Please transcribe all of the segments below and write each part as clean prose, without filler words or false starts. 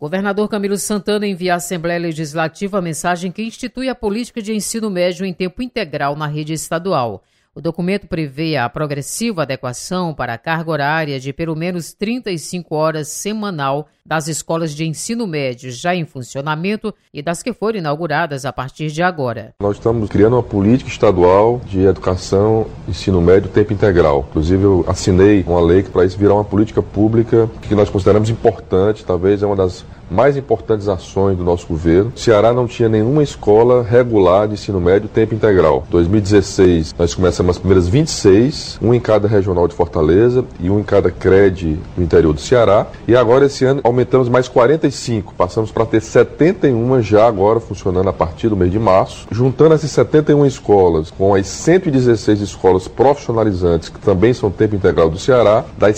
Governador Camilo Santana envia à Assembleia Legislativa a mensagem que institui a política de ensino médio em tempo integral na rede estadual. O documento prevê a progressiva adequação para a carga horária de pelo menos 35 horas semanal das escolas de ensino médio já em funcionamento e das que forem inauguradas a partir de agora. Nós estamos criando uma política estadual de educação, ensino médio, tempo integral. Inclusive, eu assinei uma lei para isso virar uma política pública que nós consideramos importante, talvez é uma das mais importantes ações do nosso governo. O Ceará não tinha nenhuma escola regular de ensino médio tempo integral. Em 2016, nós começamos as primeiras 26, um em cada regional de Fortaleza e um em cada CRED do interior do Ceará. E agora, esse ano, aumentamos mais 45, passamos para ter 71 já agora funcionando a partir do mês de março. Juntando essas 71 escolas com as 116 escolas profissionalizantes, que também são tempo integral do Ceará, das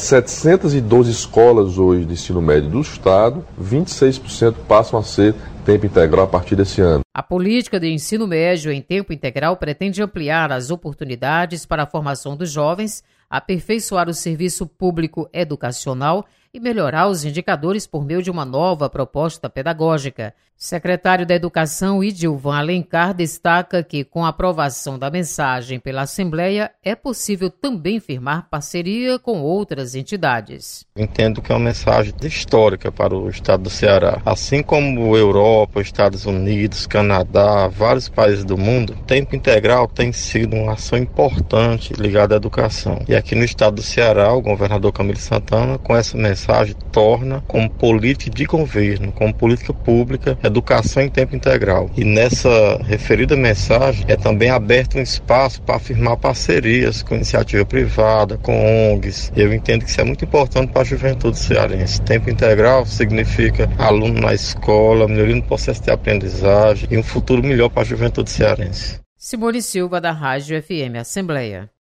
712 escolas hoje de ensino médio do estado, 26% passam a ser tempo integral a partir desse ano. A política de ensino médio em tempo integral pretende ampliar as oportunidades para a formação dos jovens, aperfeiçoar o serviço público educacional e melhorar os indicadores por meio de uma nova proposta pedagógica. Secretário da Educação, Idilvan Alencar, destaca que, com a aprovação da mensagem pela Assembleia, é possível também firmar parceria com outras entidades. Entendo que é uma mensagem histórica para o estado do Ceará. Assim como Europa, Estados Unidos, Canadá, vários países do mundo, o tempo integral tem sido uma ação importante ligada à educação. E aqui no estado do Ceará, o governador Camilo Santana, com essa mensagem, torna como política de governo, como política pública, educação em tempo integral. E nessa referida mensagem é também aberto um espaço para firmar parcerias com iniciativa privada, com ONGs. Eu entendo que isso é muito importante para a juventude cearense. Tempo integral significa aluno na escola, melhoria no processo de aprendizagem e um futuro melhor para a juventude cearense. Simone Silva, da Rádio FM Assembleia.